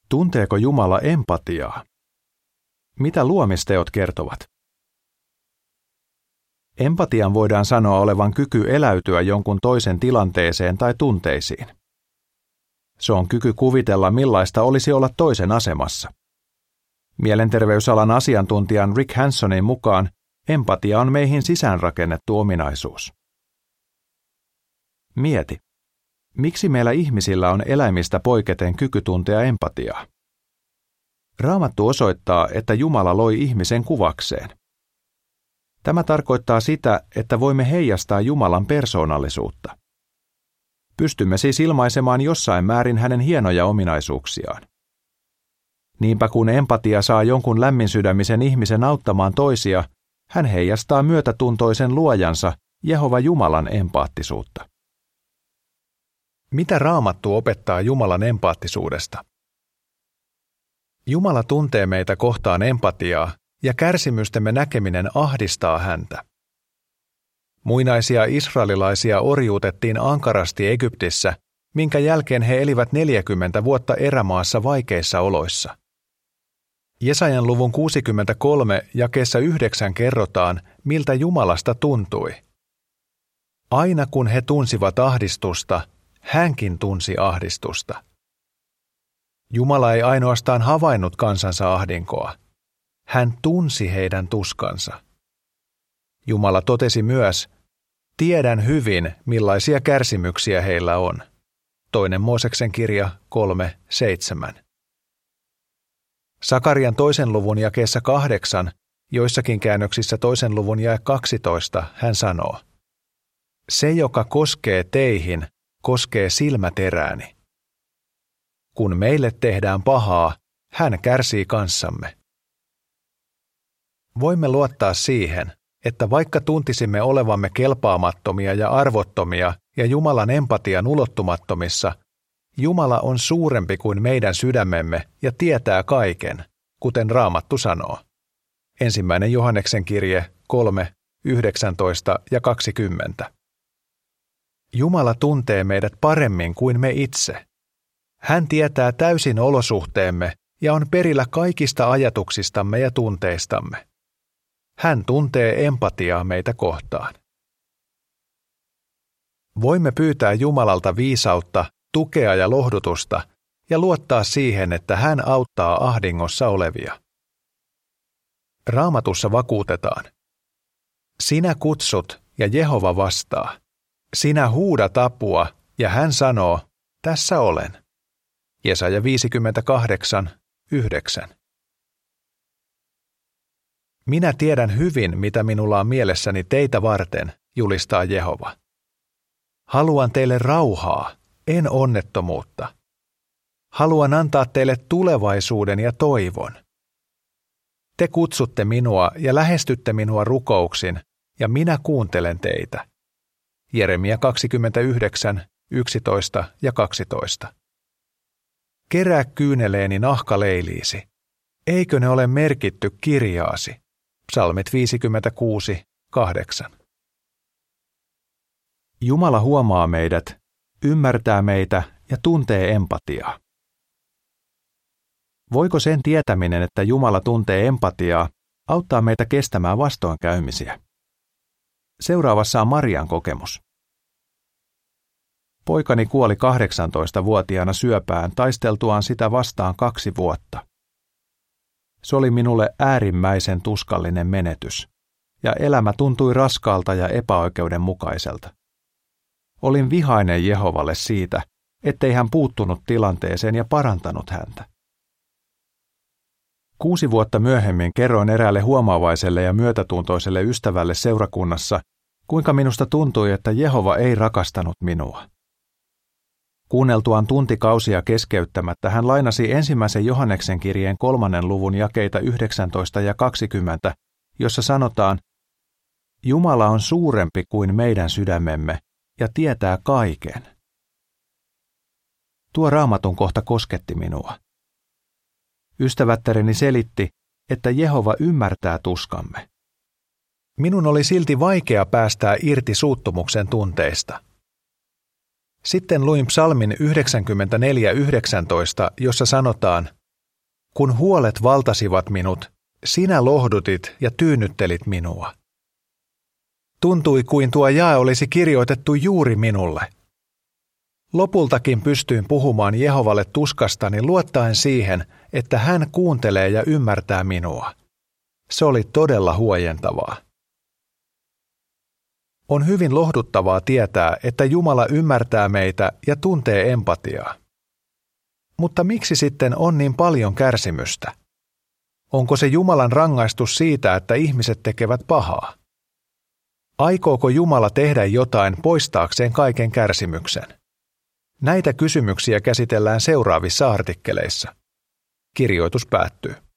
Tunteeko Jumala empatiaa? Mitä luomisteot kertovat? Empatian voidaan sanoa olevan kyky eläytyä jonkun toisen tilanteeseen tai tunteisiin. Se on kyky kuvitella, millaista olisi olla toisen asemassa. Mielenterveysalan asiantuntijan Rick Hansonin mukaan empatia on meihin sisäänrakennettu ominaisuus. Mieti, miksi meillä ihmisillä on eläimistä poiketen kyky tuntea empatiaa? Raamattu osoittaa, että Jumala loi ihmisen kuvakseen. Tämä tarkoittaa sitä, että voimme heijastaa Jumalan persoonallisuutta. Pystymme siis ilmaisemaan jossain määrin hänen hienoja ominaisuuksiaan. Niinpä kun empatia saa jonkun lämminsydämisen ihmisen auttamaan toisia, hän heijastaa myötätuntoisen luojansa, Jehova Jumalan empaattisuutta. Mitä Raamattu opettaa Jumalan empaattisuudesta? Jumala tuntee meitä kohtaan empatiaa, ja kärsimystemme näkeminen ahdistaa häntä. Muinaisia israelilaisia orjuutettiin ankarasti Egyptissä, minkä jälkeen he elivät 40 vuotta erämaassa vaikeissa oloissa. Jesajan luvun 63 jakeessa 9 kerrotaan, miltä Jumalasta tuntui. Aina kun he tunsivat ahdistusta, hänkin tunsi ahdistusta. Jumala ei ainoastaan havainnut kansansa ahdinkoa. Hän tunsi heidän tuskansa. Jumala totesi myös, tiedän hyvin, millaisia kärsimyksiä heillä on. 2. Mooseksen kirja 3:7. Sakarian 2. luvun jakeessa 8, joissakin käännöksissä 2. luvun jae 12, hän sanoo, se, joka koskee teihin, koskee silmäterääni. Kun meille tehdään pahaa, hän kärsii kanssamme. Voimme luottaa siihen, että vaikka tuntisimme olevamme kelpaamattomia ja arvottomia ja Jumalan empatian ulottumattomissa, Jumala on suurempi kuin meidän sydämemme ja tietää kaiken, kuten Raamattu sanoo. 1. Johanneksen kirje 3, 19 ja 20. Jumala tuntee meidät paremmin kuin me itse. Hän tietää täysin olosuhteemme ja on perillä kaikista ajatuksistamme ja tunteistamme. Hän tuntee empatiaa meitä kohtaan. Voimme pyytää Jumalalta viisautta, tukea ja lohdutusta ja luottaa siihen, että hän auttaa ahdingossa olevia. Raamatussa vakuutetaan. Sinä kutsut ja Jehova vastaa. Sinä huudat apua ja hän sanoo, tässä olen. Jesaja 58:9. Minä tiedän hyvin, mitä minulla on mielessäni teitä varten, julistaa Jehova. Haluan teille rauhaa, en onnettomuutta. Haluan antaa teille tulevaisuuden ja toivon. Te kutsutte minua ja lähestytte minua rukouksin, ja minä kuuntelen teitä. Jeremia 29:11 ja 12. Kerää kyyneleeni nahkaleiliisi. Eikö ne ole merkitty kirjaasi? Psalmit 56:8. Jumala huomaa meidät, ymmärtää meitä ja tuntee empatiaa. Voiko sen tietäminen, että Jumala tuntee empatiaa, auttaa meitä kestämään vastoinkäymisiä? Seuraavassa on Marian kokemus. Poikani kuoli 18-vuotiaana syöpään taisteltuaan sitä vastaan 2 vuotta. Se oli minulle äärimmäisen tuskallinen menetys, ja elämä tuntui raskaalta ja epäoikeudenmukaiselta. Olin vihainen Jehovalle siitä, ettei hän puuttunut tilanteeseen ja parantanut häntä. 6 vuotta myöhemmin kerroin eräälle huomaavaiselle ja myötätuntoiselle ystävälle seurakunnassa, kuinka minusta tuntui, että Jehova ei rakastanut minua. Kuunneltuaan tuntikausia keskeyttämättä hän lainasi 1. Johanneksen kirjeen 3. luvun jakeita 19 ja 20, jossa sanotaan, Jumala on suurempi kuin meidän sydämemme ja tietää kaiken. Tuo Raamatun kohta kosketti minua. Ystävättäreni selitti, että Jehova ymmärtää tuskamme. Minun oli silti vaikea päästää irti suuttumuksen tunteista. Sitten luin psalmin 94:19, jossa sanotaan, Kun huolet valtasivat minut, sinä lohdutit ja tyynnyttelit minua. Tuntui kuin tuo jae olisi kirjoitettu juuri minulle. Lopultakin pystyin puhumaan Jehovalle tuskastani luottaen siihen, että hän kuuntelee ja ymmärtää minua. Se oli todella huojentavaa. On hyvin lohduttavaa tietää, että Jumala ymmärtää meitä ja tuntee empatiaa. Mutta miksi sitten on niin paljon kärsimystä? Onko se Jumalan rangaistus siitä, että ihmiset tekevät pahaa? Aikooko Jumala tehdä jotain poistaakseen kaiken kärsimyksen? Näitä kysymyksiä käsitellään seuraavissa artikkeleissa. Kirjoitus päättyy.